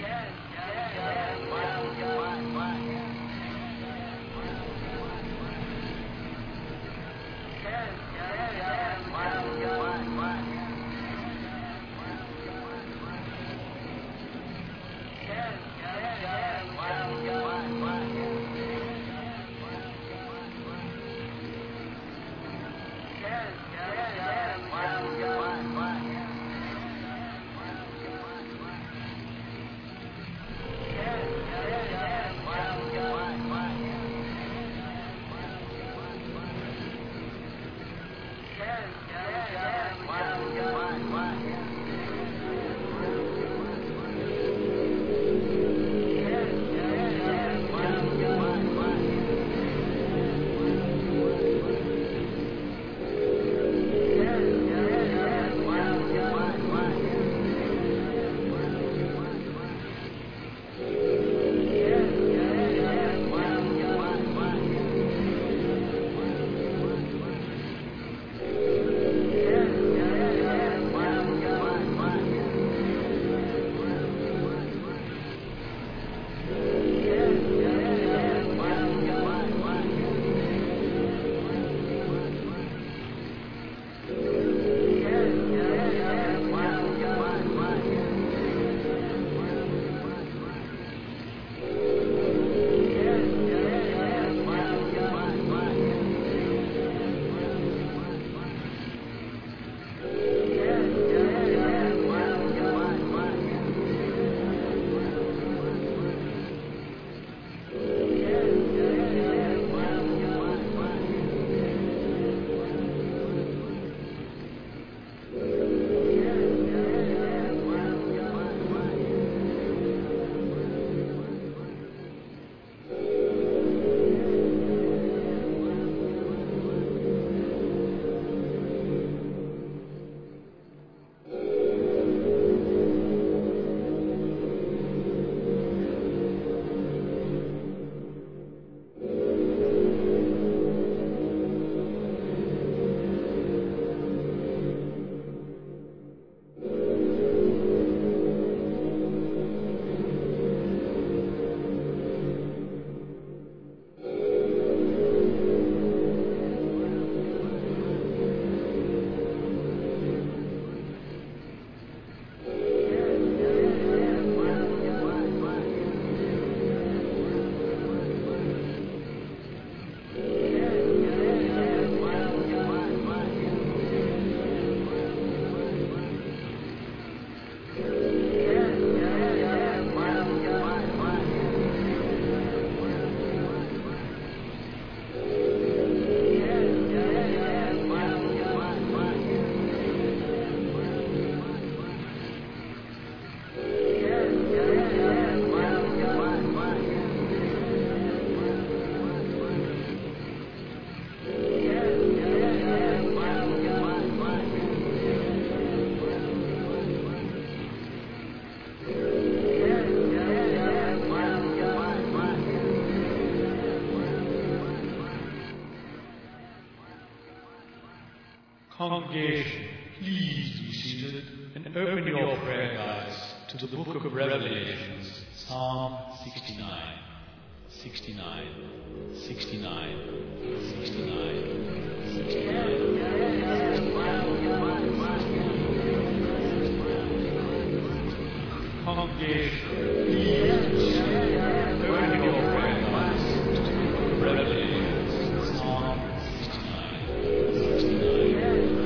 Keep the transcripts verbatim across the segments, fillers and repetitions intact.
Congregation, please be seated and open your prayer guides to the book of Revelations, Psalm sixty-nine, sixty-nine, sixty-nine, sixty-nine, sixty-nine. Congregation, please be seated and open your prayer guides to the book of Revelations, Psalm sixty-nine, sixty-nine.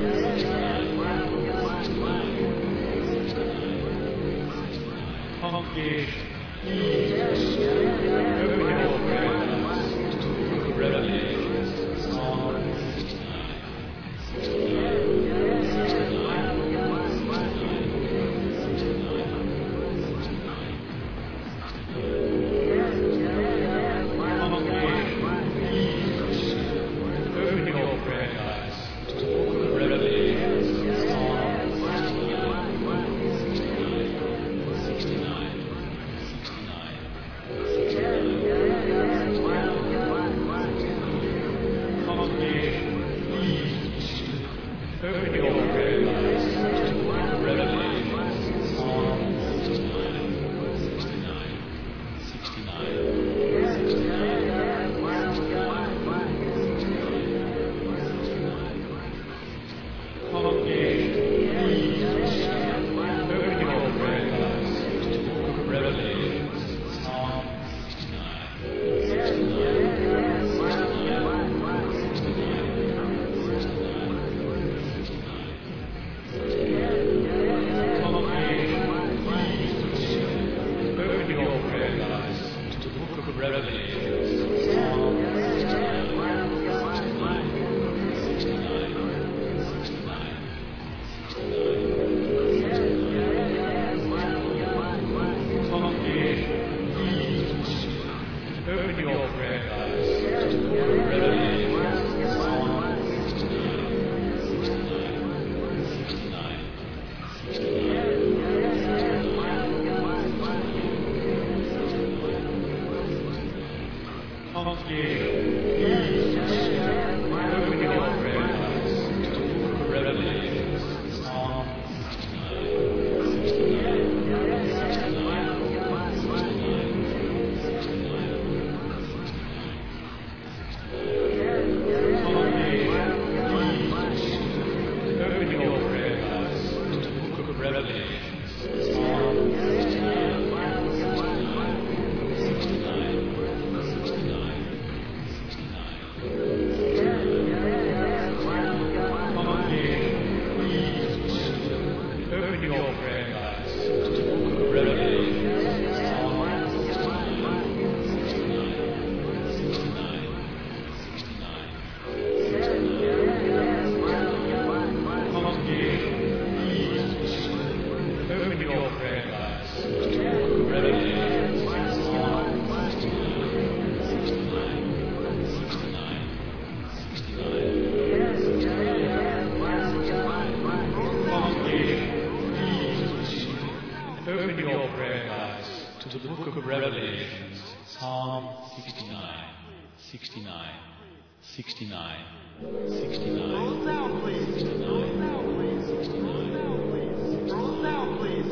Congregation, please open your prayer guides to the book of Revelations, Psalm sixty-nine, sixty-nine, sixty-nine, Congregation, please open your prayer guides to the book of Revelations, Psalm sixty-nine, sixty-nine, sixty-nine, sixty-nine. Congregation, open your prayer eyes to the book of Revelation, Psalm sixty-nine, sixty-nine, sixty-nine. Roll sound, please. Roll sound, please. Roll sound, please. Roll sound, please.